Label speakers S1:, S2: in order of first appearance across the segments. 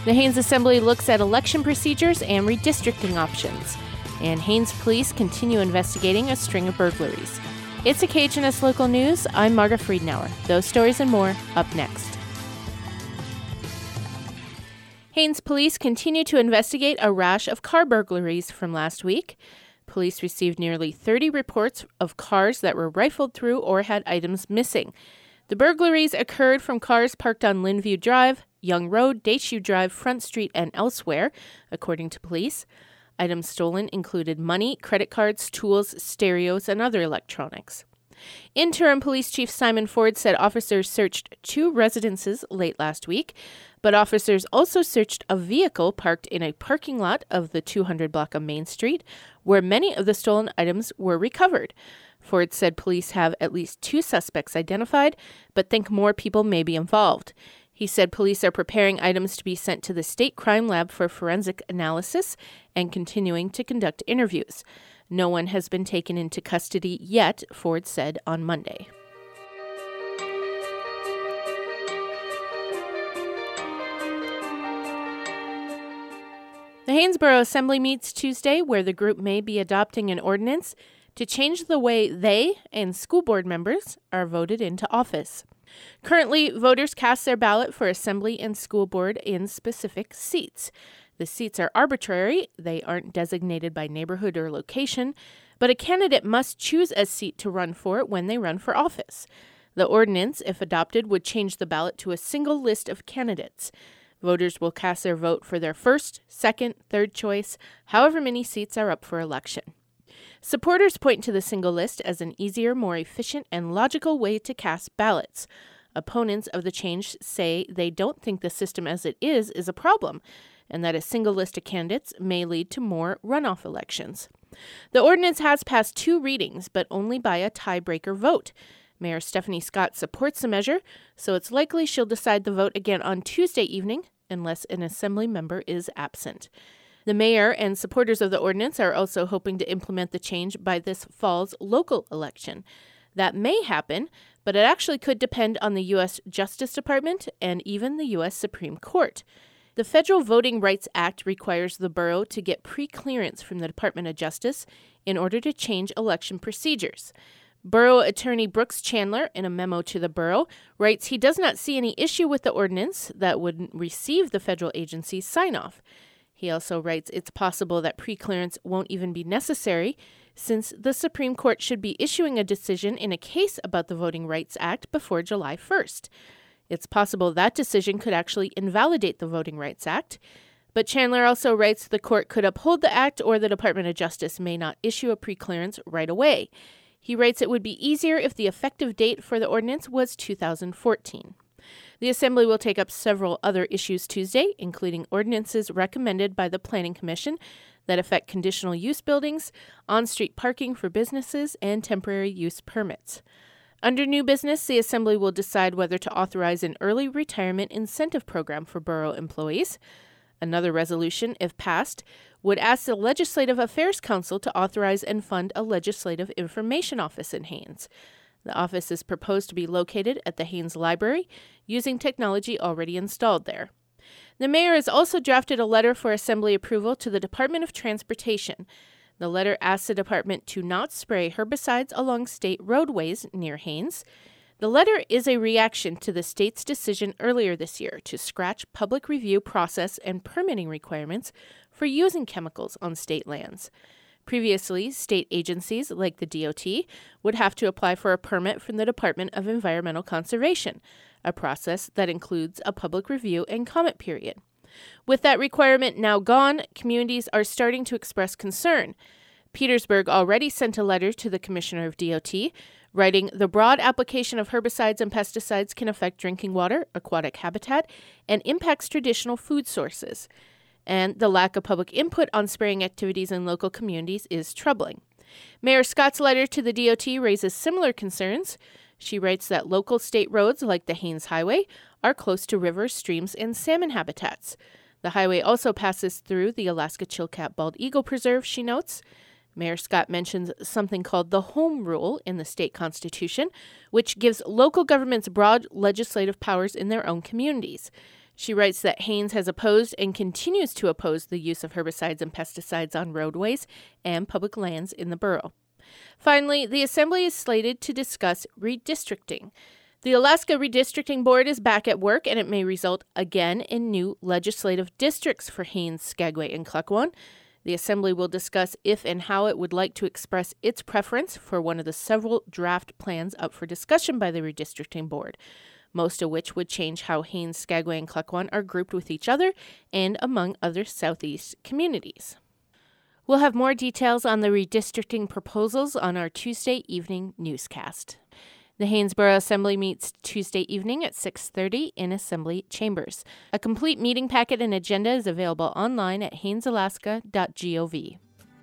S1: The Haines Assembly looks at election procedures and redistricting options. And Haines police continue investigating a string of burglaries. It's Occasionist Local News. I'm Marga Friedenauer. Those stories and more up next. Haines police continue to investigate a rash of car burglaries from last week. Police received nearly 30 reports of cars that were rifled through or had items missing. The burglaries occurred from cars parked on Linview Drive, Young Road, Dateshoe Drive, Front Street, and elsewhere, according to police. Items stolen included money, credit cards, tools, stereos, and other electronics. Interim Police Chief Simon Ford said officers searched 2 residences late last week, but officers also searched a vehicle parked in a parking lot of the 200 block of Main Street, where many of the stolen items were recovered. Ford said police have at least 2 suspects identified, but think more people may be involved. He said police are preparing items to be sent to the State Crime Lab for forensic analysis and continuing to conduct interviews. No one has been taken into custody yet, Ford said on Monday. The Haines Assembly meets Tuesday, where the group may be adopting an ordinance to change the way they and school board members are voted into office. Currently, voters cast their ballot for assembly and school board in specific seats. The seats are arbitrary. They aren't designated by neighborhood or location, but a candidate must choose a seat to run for when they run for office. The ordinance, if adopted, would change the ballot to a single list of candidates. Voters will cast their vote for their first, second, third choice, however many seats are up for election. Supporters point to the single list as an easier, more efficient, and logical way to cast ballots. Opponents of the change say they don't think the system as it is a problem, and that a single list of candidates may lead to more runoff elections. The ordinance has passed 2 readings, but only by a tiebreaker vote. Mayor Stephanie Scott supports the measure, so it's likely she'll decide the vote again on Tuesday evening, unless an assembly member is absent. The mayor and supporters of the ordinance are also hoping to implement the change by this fall's local election. That may happen, but it actually could depend on the U.S. Justice Department and even the U.S. Supreme Court. The Federal Voting Rights Act requires the borough to get pre-clearance from the Department of Justice in order to change election procedures. Borough Attorney Brooks Chandler, in a memo to the borough, writes he does not see any issue with the ordinance that would receive the federal agency's sign-off. He also writes it's possible that pre-clearance won't even be necessary, since the Supreme Court should be issuing a decision in a case about the Voting Rights Act before July 1st. It's possible that decision could actually invalidate the Voting Rights Act. But Chandler also writes the court could uphold the act or the Department of Justice may not issue a pre-clearance right away. He writes it would be easier if the effective date for the ordinance was 2014. The Assembly will take up several other issues Tuesday, including ordinances recommended by the Planning Commission that affect conditional use buildings, on-street parking for businesses, and temporary use permits. Under new business, the Assembly will decide whether to authorize an early retirement incentive program for borough employees. Another resolution, if passed, would ask the Legislative Affairs Council to authorize and fund a Legislative Information Office in Haines. The office is proposed to be located at the Haines Library, using technology already installed there. The mayor has also drafted a letter for Assembly approval to the Department of Transportation. The letter asks the department to not spray herbicides along state roadways near Haines. The letter is a reaction to the state's decision earlier this year to scratch public review process and permitting requirements for using chemicals on state lands. Previously, state agencies like the DOT would have to apply for a permit from the Department of Environmental Conservation, a process that includes a public review and comment period. With that requirement now gone, communities are starting to express concern. Petersburg already sent a letter to the Commissioner of DOT, writing, "The broad application of herbicides and pesticides can affect drinking water, aquatic habitat, and impacts traditional food sources. And the lack of public input on spraying activities in local communities is troubling." Mayor Scott's letter to the DOT raises similar concerns. She writes that local state roads, like the Haines Highway, are close to rivers, streams, and salmon habitats. The highway also passes through the Alaska Chilkat Bald Eagle Preserve, she notes. Mayor Scott mentions something called the Home Rule in the state constitution, which gives local governments broad legislative powers in their own communities. She writes that Haines has opposed and continues to oppose the use of herbicides and pesticides on roadways and public lands in the borough. Finally, the Assembly is slated to discuss redistricting. The Alaska Redistricting Board is back at work, and it may result again in new legislative districts for Haines, Skagway, and Klukwan. The Assembly will discuss if and how it would like to express its preference for one of the several draft plans up for discussion by the Redistricting Board, most of which would change how Haines, Skagway, and Klukwan are grouped with each other and among other Southeast communities. We'll have more details on the redistricting proposals on our Tuesday evening newscast. The Haines-Borough Assembly meets Tuesday evening at 6:30 in Assembly Chambers. A complete meeting packet and agenda is available online at hainesalaska.gov.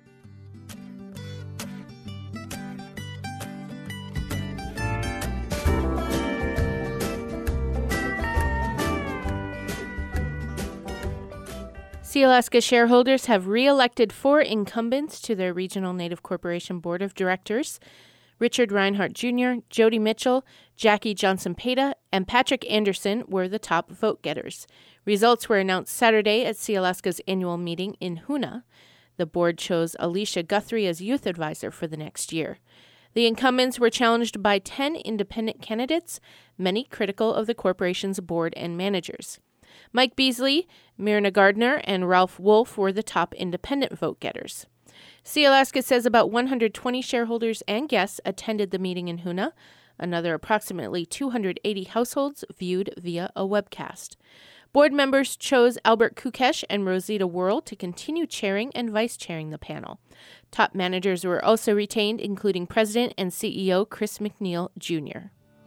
S1: Sealaska shareholders have re-elected 4 incumbents to their Regional Native Corporation Board of Directors. Richard Reinhardt Jr., Jody Mitchell, Jackie Johnson-Peta, and Patrick Anderson were the top vote-getters. Results were announced Saturday at Sealaska's annual meeting in Hoonah. The board chose Alicia Guthrie as youth advisor for the next year. The incumbents were challenged by 10 independent candidates, many critical of the corporation's board and managers. Mike Beasley, Myrna Gardner, and Ralph Wolf were the top independent vote-getters. Sealaska says about 120 shareholders and guests attended the meeting in Hoonah. Another approximately 280 households viewed via a webcast. Board members chose Albert Kukesh and Rosita Worrell to continue chairing and vice-chairing the panel. Top managers were also retained, including President and CEO Chris McNeil, Jr.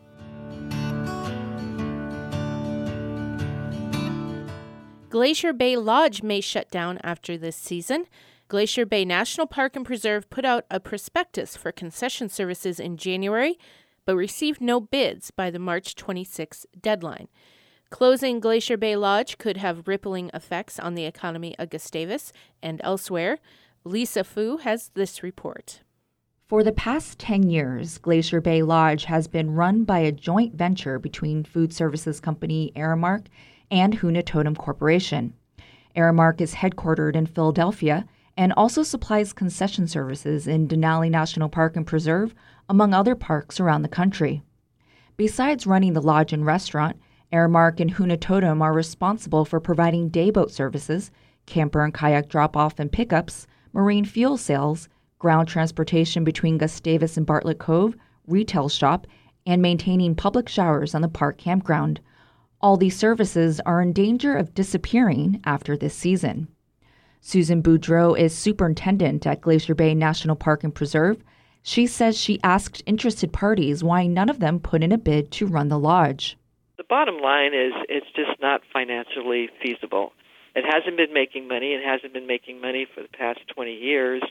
S1: Glacier Bay Lodge may shut down after this season. Glacier Bay National Park and Preserve put out a prospectus for concession services in January, but received no bids by the March 26 deadline. Closing Glacier Bay Lodge could have rippling effects on the economy of Gustavus and elsewhere. Lisa Fu has this report.
S2: For the past 10 years, Glacier Bay Lodge has been run by a joint venture between food services company Aramark and Hoonah Totem Corporation. Aramark is headquartered in Philadelphia and also supplies concession services in Denali National Park and Preserve, among other parks around the country. Besides running the lodge and restaurant, Aramark and Hoonah Totem are responsible for providing dayboat services, camper and kayak drop-off and pickups, marine fuel sales, ground transportation between Gustavus and Bartlett Cove, retail shop, and maintaining public showers on the park campground. All these services are in danger of disappearing after this season. Susan Boudreau is superintendent at Glacier Bay National Park and Preserve. She says she asked interested parties why none of them put in a bid to run the lodge.
S3: The bottom line is it's just not financially feasible. It hasn't been making money. It hasn't been making money for the past 20 years.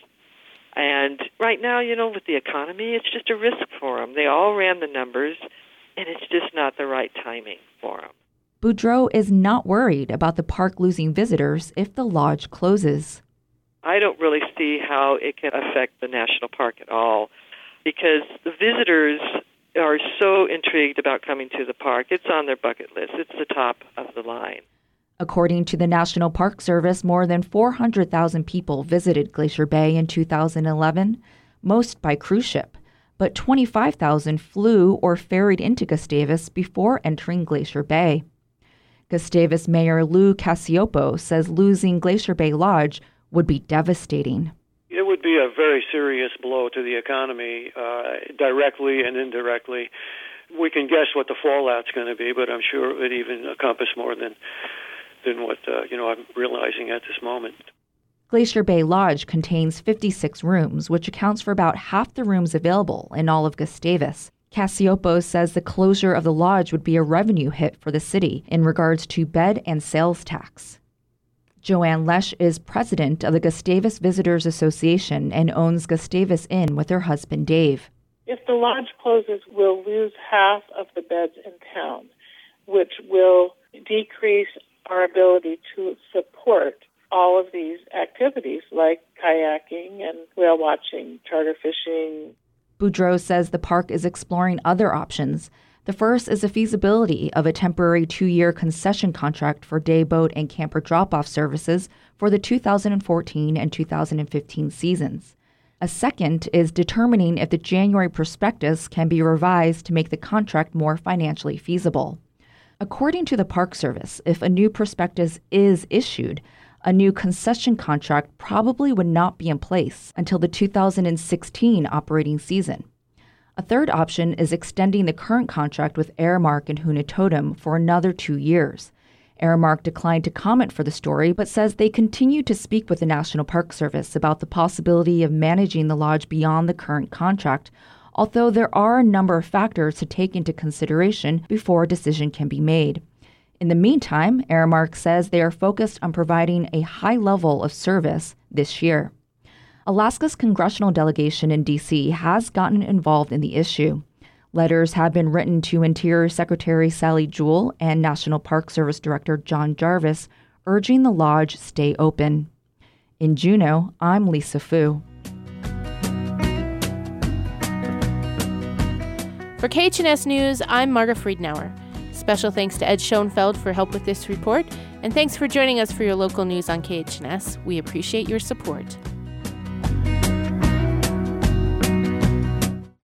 S3: And right now, with the economy, it's just a risk for them. They all ran the numbers, and it's just not the right timing for them.
S2: Boudreau is not worried about the park losing visitors if the lodge closes.
S3: I don't really see how it can affect the national park at all, because the visitors are so intrigued about coming to the park. It's on their bucket list. It's the top of the line.
S2: According to the National Park Service, more than 400,000 people visited Glacier Bay in 2011, most by cruise ship, but 25,000 flew or ferried into Gustavus before entering Glacier Bay. Gustavus Mayor Lou Cacioppo says losing Glacier Bay Lodge would be devastating.
S4: It would be a very serious blow to the economy, directly and indirectly. We can guess what the fallout's going to be, but I'm sure it would even encompass more than what I'm realizing at this moment.
S2: Glacier Bay Lodge contains 56 rooms, which accounts for about half the rooms available in all of Gustavus. Cacioppo says the closure of the lodge would be a revenue hit for the city in regards to bed and sales tax. Joanne Lesh is president of the Gustavus Visitors Association and owns Gustavus Inn with her husband Dave.
S5: If the lodge closes, we'll lose half of the beds in town, which will decrease our ability to support all of these activities like kayaking and whale watching, charter fishing.
S2: Boudreau says the park is exploring other options, The first is the feasibility of a temporary 2-year concession contract for day boat and camper drop-off services for the 2014 and 2015 seasons. A second is determining if the January prospectus can be revised to make the contract more financially feasible. According to the Park Service, if a new prospectus is issued, a new concession contract probably would not be in place until the 2016 operating season. A third option is extending the current contract with Aramark and Huna Totem for another 2 years. Aramark declined to comment for the story, but says they continue to speak with the National Park Service about the possibility of managing the lodge beyond the current contract, although there are a number of factors to take into consideration before a decision can be made. In the meantime, Aramark says they are focused on providing a high level of service this year. Alaska's congressional delegation in D.C. has gotten involved in the issue. Letters have been written to Interior Secretary Sally Jewell and National Park Service Director John Jarvis, urging the lodge stay open. In Juneau, I'm Lisa Fu.
S1: For KHNS News, I'm Marga Friedenauer. Special thanks to Ed Schoenfeld for help with this report, and thanks for joining us for your local news on KHNS. We appreciate your support.